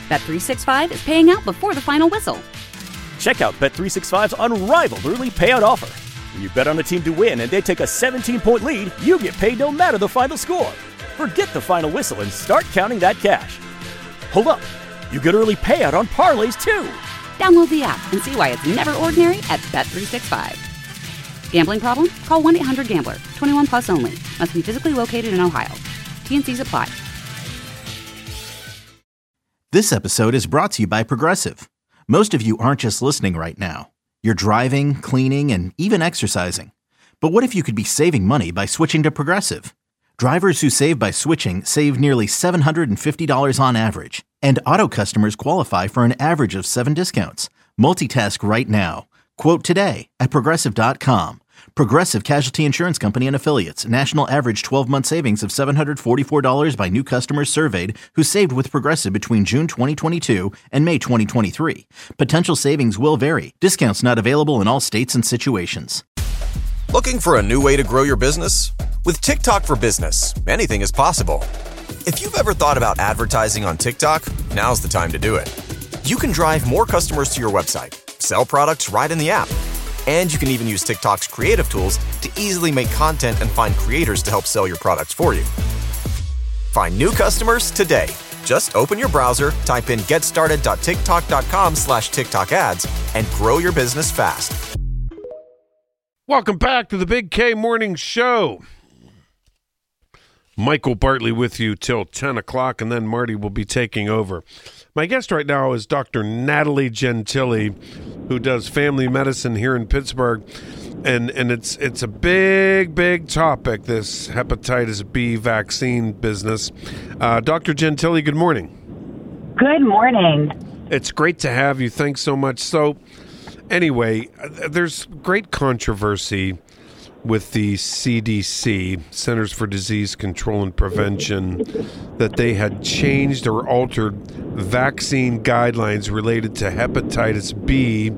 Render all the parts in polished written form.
Bet365 is paying out before the final whistle. Check out Bet365's unrivaled early payout offer. When you bet on a team to win and they take a 17-point lead, you get paid no matter the final score. Forget the final whistle and start counting that cash. Hold up. You get early payout on parlays, too. Download the app and see why it's never ordinary at Bet365. Gambling problem? Call 1-800-GAMBLER. 21 plus only. Must be physically located in Ohio. T&Cs apply. This episode is brought to you by Progressive. Most of you aren't just listening right now. You're driving, cleaning, and even exercising. But what if you could be saving money by switching to Progressive? Drivers who save by switching save nearly $750 on average. And auto customers qualify for an average of 7 discounts. Multitask right now. Quote today at Progressive.com. Progressive Casualty Insurance Company and Affiliates. National average 12-month savings of $744 by new customers surveyed who saved with Progressive between June 2022 and May 2023. Potential savings will vary. Discounts not available in all states and situations. Looking for a new way to grow your business? With TikTok for Business, anything is possible. If you've ever thought about advertising on TikTok, now's the time to do it. You can drive more customers to your website, sell products right in the app, and you can even use TikTok's creative tools to easily make content and find creators to help sell your products for you. Find new customers today. Just open your browser, type in getstarted.tiktok.com/TikTok ads, and grow your business fast. Welcome back to the Big K Morning Show. Michael Bartley with you till 10 o'clock, and then Marty will be taking over. My guest right now is Dr. Natalie Gentili, who does family medicine here in Pittsburgh. And it's a big topic, this hepatitis B vaccine business. Dr. Gentili, good morning. Good morning. It's great to have you. Thanks so much. So anyway, there's great controversy with the CDC, Centers for Disease Control and Prevention, that they had changed or altered vaccine guidelines related to hepatitis B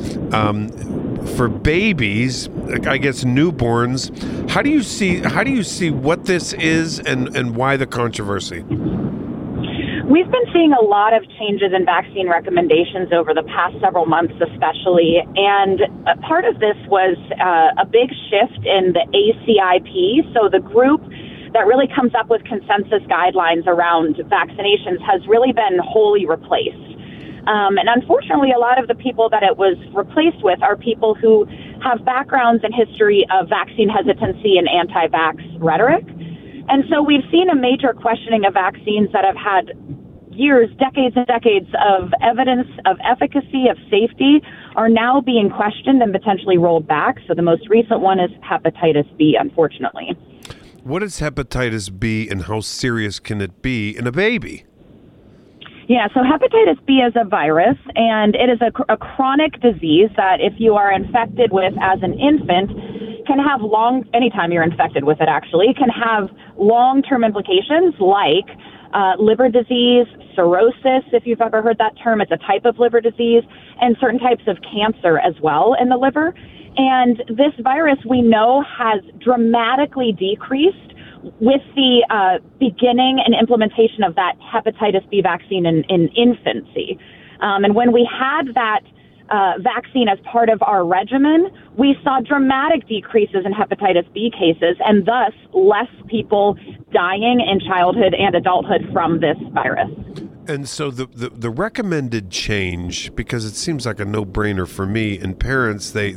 for babies, I guess newborns. How do you see what this is and why the controversy? We've been seeing a lot of changes in vaccine recommendations over the past several months especially, and part of this was a big shift in the ACIP, so the group that really comes up with consensus guidelines around vaccinations has really been wholly replaced. And unfortunately, a lot of the people that it was replaced with are people who have backgrounds and history of vaccine hesitancy and anti-vax rhetoric. And so we've seen a major questioning of vaccines that have had years, decades and decades of evidence of efficacy, of safety, are now being questioned and potentially rolled back. So the most recent one is hepatitis B, unfortunately. What is hepatitis B and how serious can it be in a baby? Yeah, so hepatitis B is a virus, and it is a chronic disease that if you are infected with as an infant, can have anytime you're infected with it actually, can have long-term implications like liver disease, cirrhosis, if you've ever heard that term. It's a type of liver disease, and certain types of cancer as well in the liver. And this virus, we know, has dramatically decreased with the beginning and implementation of that hepatitis B vaccine in infancy. And when we had that vaccine as part of our regimen, we saw dramatic decreases in hepatitis B cases and thus less people dying in childhood and adulthood from this virus. And so the recommended change, because it seems like a no-brainer for me, and parents, they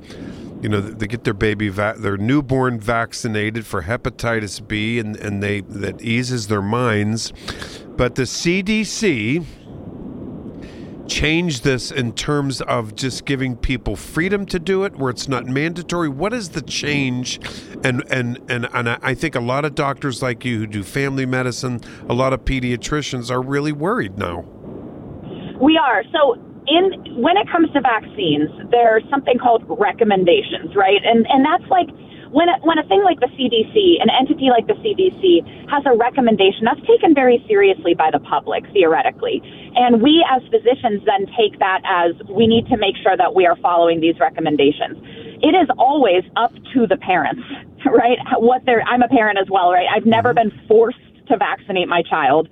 get their baby, their newborn vaccinated for hepatitis B, and that eases their minds. But the CDC changed this in terms of just giving people freedom to do it, where it's not mandatory. What is the change? And I think a lot of doctors like you who do family medicine, a lot of pediatricians are really worried now. We are. So when it comes to vaccines, there's something called recommendations, right? And that's like when a thing like the CDC, an entity like the CDC, has a recommendation, that's taken very seriously by the public, theoretically. And we as physicians then take that as we need to make sure that we are following these recommendations. It is always up to the parents, right? I'm a parent as well, right? I've never been forced to vaccinate my child.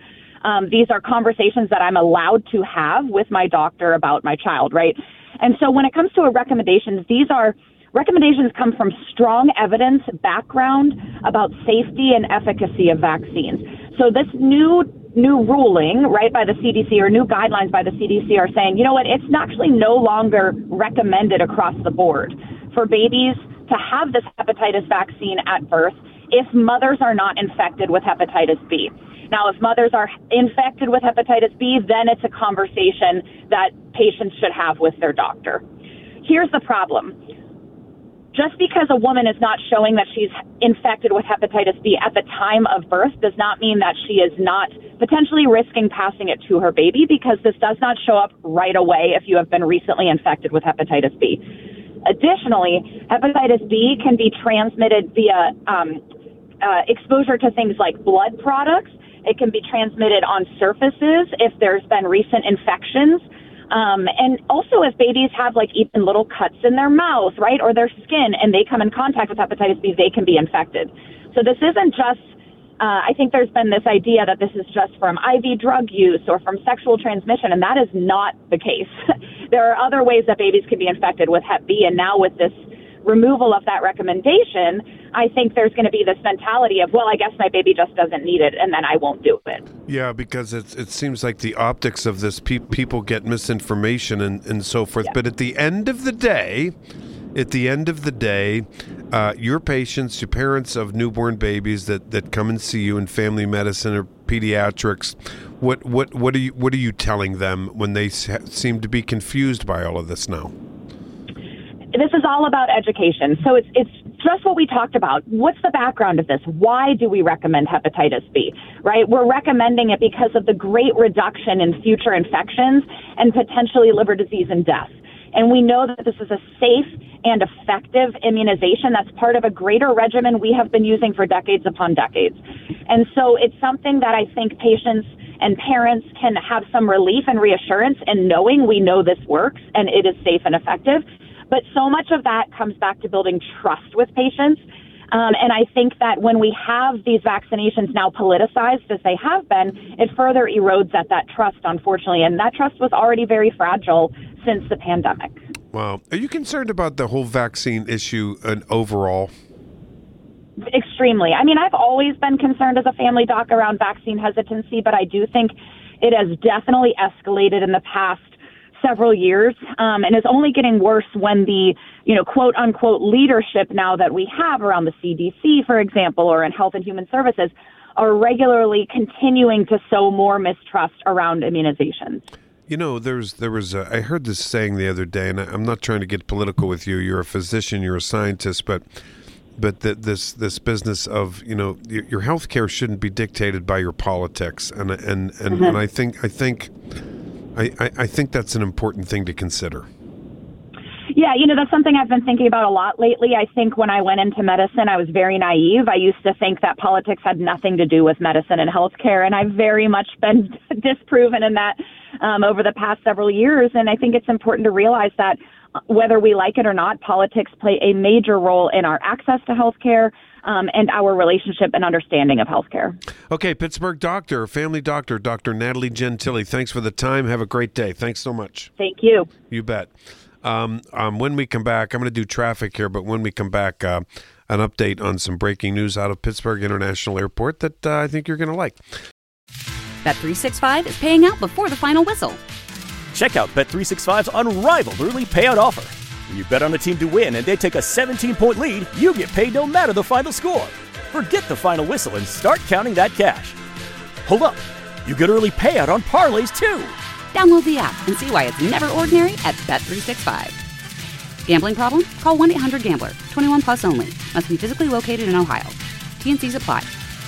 These are conversations that I'm allowed to have with my doctor about my child, right? And so when it comes to recommendations, recommendations come from strong evidence background about safety and efficacy of vaccines. So this new ruling, right, by the CDC, or new guidelines by the CDC are saying, you know what, it's actually no longer recommended across the board for babies to have this hepatitis vaccine at birth if mothers are not infected with hepatitis B. Now, if mothers are infected with hepatitis B, then it's a conversation that patients should have with their doctor. Here's the problem. Just because a woman is not showing that she's infected with hepatitis B at the time of birth does not mean that she is not potentially risking passing it to her baby, because this does not show up right away if you have been recently infected with hepatitis B. Additionally, hepatitis B can be transmitted via exposure to things like blood products. It can be transmitted on surfaces if there's been recent infections. And also if babies have like even little cuts in their mouth, right, or their skin, and they come in contact with hepatitis B, they can be infected. So this isn't just, I think there's been this idea that this is just from IV drug use or from sexual transmission, and that is not the case. There are other ways that babies can be infected with Hep B, and now with this removal of that recommendation, I think there's going to be this mentality of, well, I guess my baby just doesn't need it, and then I won't do it. Yeah, because it seems like the optics of this, people get misinformation and so forth. Yeah. But at the end of the day, your patients, your parents of newborn babies that come and see you in family medicine or pediatrics, what are you telling them when they seem to be confused by all of this now? This is all about education. So it's just what we talked about. What's the background of this? Why do we recommend hepatitis B, right? We're recommending it because of the great reduction in future infections and potentially liver disease and death. And we know that this is a safe and effective immunization that's part of a greater regimen we have been using for decades upon decades. And so it's something that I think patients and parents can have some relief and reassurance in knowing we know this works and it is safe and effective. But so much of that comes back to building trust with patients. And I think that when we have these vaccinations now politicized, as they have been, it further erodes at that trust, unfortunately. And that trust was already very fragile since the pandemic. Wow. Are you concerned about the whole vaccine issue and overall? Extremely. I mean, I've always been concerned as a family doc around vaccine hesitancy, but I do think it has definitely escalated in the past several years, and is only getting worse when the, quote unquote leadership now that we have around the CDC, for example, or in Health and Human Services, are regularly continuing to sow more mistrust around immunizations. I heard this saying the other day, and I'm not trying to get political with you. You're a physician, you're a scientist, but this business of your health care shouldn't be dictated by your politics, and I think that's an important thing to consider. Yeah, that's something I've been thinking about a lot lately. I think when I went into medicine, I was very naive. I used to think that politics had nothing to do with medicine and healthcare, and I've very much been disproven in that over the past several years. And I think it's important to realize that whether we like it or not, politics play a major role in our access to healthcare and our relationship and understanding of healthcare. Okay, Pittsburgh doctor, family doctor, Dr. Natalie Gentile. Thanks for the time. Have a great day. Thanks so much. Thank you. You bet. When we come back, I'm going to do traffic here, but when we come back, an update on some breaking news out of Pittsburgh International Airport that I think you're going to like. Bet365 is paying out before the final whistle. Check out Bet365's unrivaled early payout offer. When you bet on a team to win and they take a 17-point lead, you get paid no matter the final score. Forget the final whistle and start counting that cash. Hold up. You get early payout on parlays, too. Download the app and see why it's never ordinary at Bet365. Gambling problem? Call 1-800-GAMBLER. 21 plus only. Must be physically located in Ohio. T&Cs apply.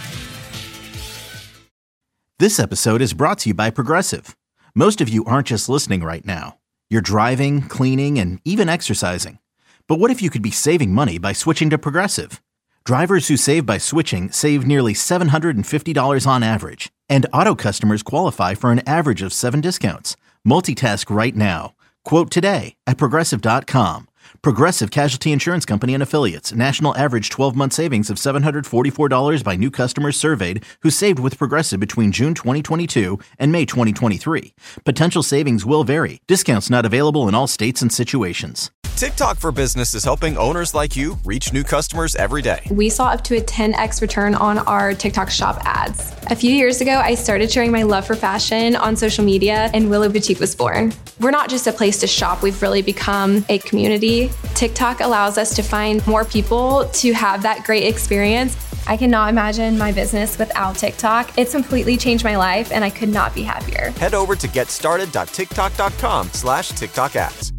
This episode is brought to you by Progressive. Most of you aren't just listening right now. You're driving, cleaning, and even exercising. But what if you could be saving money by switching to Progressive? Drivers who save by switching save nearly $750 on average. And auto customers qualify for an average of 7 discounts. Multitask right now. Quote today at Progressive.com. Progressive Casualty Insurance Company and Affiliates. National average 12-month savings of $744 by new customers surveyed who saved with Progressive between June 2022 and May 2023. Potential savings will vary. Discounts not available in all states and situations. TikTok for Business is helping owners like you reach new customers every day. We saw up to a 10x return on our TikTok shop ads. A few years ago, I started sharing my love for fashion on social media, and Willow Boutique was born. We're not just a place to shop, we've really become a community. TikTok allows us to find more people to have that great experience. I cannot imagine my business without TikTok. It's completely changed my life, and I could not be happier. Head over to getstarted.tiktok.com/TikTok ads.